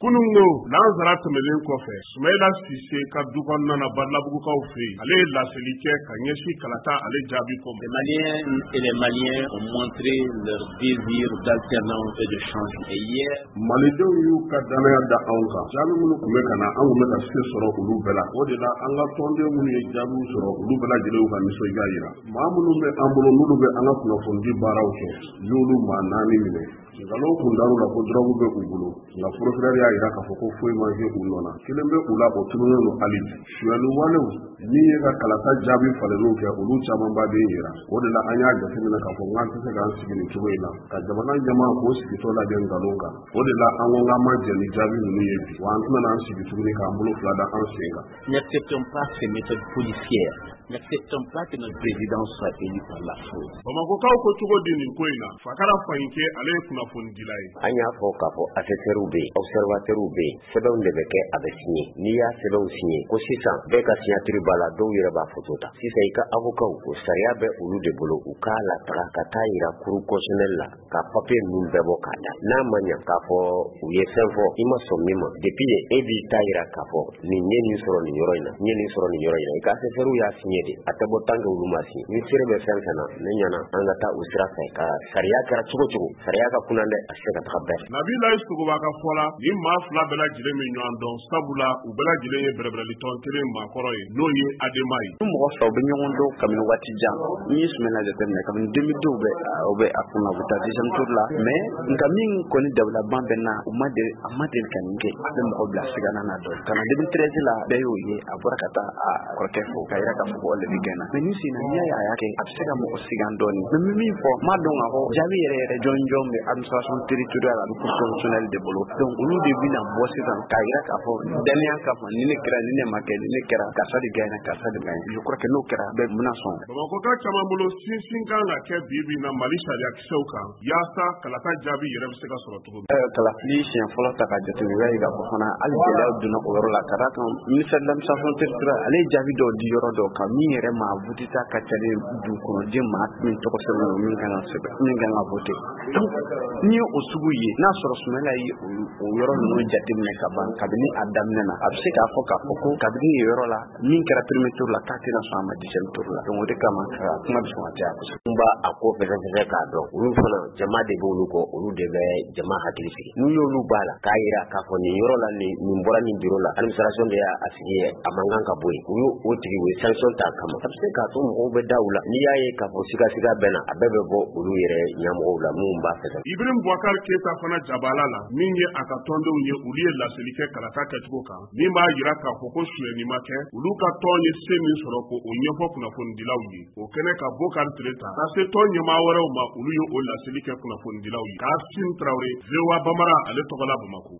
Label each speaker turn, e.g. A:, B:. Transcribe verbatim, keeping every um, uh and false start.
A: kunungo nanzara tɛmɛlen kɔfɛ Sumayila Sise ka du kɔnɔna na Badalabugukaw fɛ yen ale ye laseli kɛ ka ɲɛsin kalata ale jaabi ko
B: Les Maliens et les Maliens ont montré leur désir d'alternance et de changement. Et hier,
A: malidenw y'u ka danaya da anw kan jaabi minnu tun bɛ ka na an tun bɛ ka se sɔrɔ olu bɛɛ la o de la an ka tɔnden minnu ye jaabiw sɔrɔ olu bɛɛ lajɛlen ka nisɔndiya yira maa minnu bɛ an bolo n'olu bɛ an ka kunnafoni baaraw kɛ y'olu maa naani minɛ nkalon kun dar'u la ko dɔrɔgu bɛ u bolo nka procureur y'a jira k'a fɔ ko foyi ma kɛ u nɔ na kelen bɛ u la o tununnen don hali bi suyali walew min ye ka kalata jaabi falenniw kɛ olu camanba bɛ yira o de la an y'a jateminɛ k'a fɔ k'an tɛ se k'an sigi nin cogo in na ka jamana ɲɛmaa k'o sigitɔ lajɛ nkalon kan o de la an ko k'an ma jɛ ni jaabi ninnu ye bi wa an tɛna n'an sigi tuguni k'an bolo fila da an sen kan.
B: N'acceptons pas ces méthodes policières. N'acceptons pas que notre président soit élu par la force.
A: Bamakokaw ko cogo di nin ko in na Fakara Fayinke ale ye kunnafoni dila ye.
C: An y'a fɔ k'a fɔ assesseurs bɛ yen observateurs bɛ yen sɛbɛnw de bɛ kɛ a bɛ signé n'i y'a sɛbɛnw signé ko sisan bɛɛ ka signature b'a la dɔw yɛrɛ b'a photo ta sisan i ka avocat o sariya bɛ olu de bolo u k'a lataga ka taa yira cour constitutionnelle la ka papier ninnu bɛɛ bɔ k'a da n'a ma ɲa k'a fɔ u ye fɛn fɔ i ma sɔn min ma depuis de e b'i ta yira k'a fɔ nin ye nin sɔrɔ nin yɔrɔ in na nin ye nin sɔrɔ nin yɔrɔ in na i ka assesseurs y'a signé de a tɛ bɔ tant que olu ma signé ni sere bɛ fɛn fɛn na ne ɲɛna an ka taa o sira fɛ ka sariya kɛra cogo cogo sariya ka kunna dɛ a se ka taga bɛɛ.
A: Nabila Isuguba ka fɔ la ni maa fila bɛɛ lajɛlen min ɲɔgɔn dɔn sabula u bɛɛ lajɛlen ye bɛrɛbɛrɛlitɔn kelen maakɔrɔ ye n'o ye Adema ye.
D: Ni mɔgɔ fila u bɛ ɲɔgɔn dɔn kabini waati jan n'i ye Sumayila jateminɛ kabini deux mille deux u bɛ u bɛ a kunna u bɛ taa deuxième tour la mais nka min kɔni dabalaban bɛ na u ma deli a ma deli ka nin kɛ a bɛ mɔgɔ bila sigana na dɔn ka na deux mille treize la bɛɛ y'o ye a bɔra ka taa a kɔrɔkɛ fo ka yira k'a fɔ ko ale de gɛnna mais nin sen na n'i y'a ye a y'a kɛ a bɛ se ka mɔgɔ sigan dɔɔnin mais min min fɔ m'a dɔn k'a fɔ jaabi yɛrɛ yɛrɛ jɔn jɔn bɛ administration territoriale a bɛ cour constitutionnelle de bolo donc olu de bɛna bɔ sisan k'a yira k'a fɔ danaya k'a fɔ ni ne kɛra ni ne ma kɛ ni ne kɛra karisa de gagné karisa de gagné je crois que n'o kɛra bɛɛ bɛna sɔn.
A: Bamakoka caman bolo sinsin kan ka kɛ bi bi na Mali sariya kisɛw kan yaasa kalata jaabi yɛrɛ bɛ se ka sɔrɔ cogo min.
D: Kalafili siɲɛ fɔlɔ ta k'a jateminɛ i b'a ye k'a fɔ fana hali gɛlɛyaw donna o yɔrɔ la ka d'a kan ministère de l'administration territoriale ale ye jaabi dɔw di yɔrɔ dɔw kan min yɛrɛ ma voté ta ka ca ni dugukɔnɔden maa min tɔgɔ sɛbɛn o min kan ka sɛbɛn min kan ka voté donc n'i ye o sugu ye n'a sɔrɔ Sumayila ye o yɔrɔ ninnu jateminɛ ka ban kabini a daminɛ na a bɛ se k'a fɔ k'a fɔ ko kabini yen yɔrɔ la min kɛra premier tour la k'a tɛna sɔn a ma deuxième tour la donc o de kama ka kuma bɛ sɔn ka caya kosɛbɛ.
C: N b'a a ko fɛsɛfɛsɛ k'a dɔn olu fana jama de b'olu kɔ olu de bɛ jama hakili sigi n'u y'olu b'a la k'a yira k'a fɔ nin yɔrɔ la nin nin bɔra nin biro la administration de y'a sigi a man kan ka bɔ yen u y'o o tigi u ye sanction ta kama a bɛ se k'a to mɔgɔw bɛ da u la n'i y'a ye k'a fɔ siga siga bɛ na a bɛɛ bɛ bɔ olu yɛrɛ ɲɛmɔgɔw la mun b'a fɛ.
A: Ibrahim Boubacar Keita fana jabala la min ye a ka tɔndenw ye olu ye laseli kɛ kalata kɛcogo kan min b'a yira k'a fɔ ko suyɛni ma kɛ olu ka tɔn ye se min sɔrɔ ko o ɲɛfɔ kunnafonidilaw ye o kɛnɛ ka Bokar Tireta ka se tɔn ɲɛmaa wɛrɛw ma olu ye o laseli kɛ kunnafonidilaw ye Kasim Traoré V O A Bambara ale tɔgɔ la Bamako.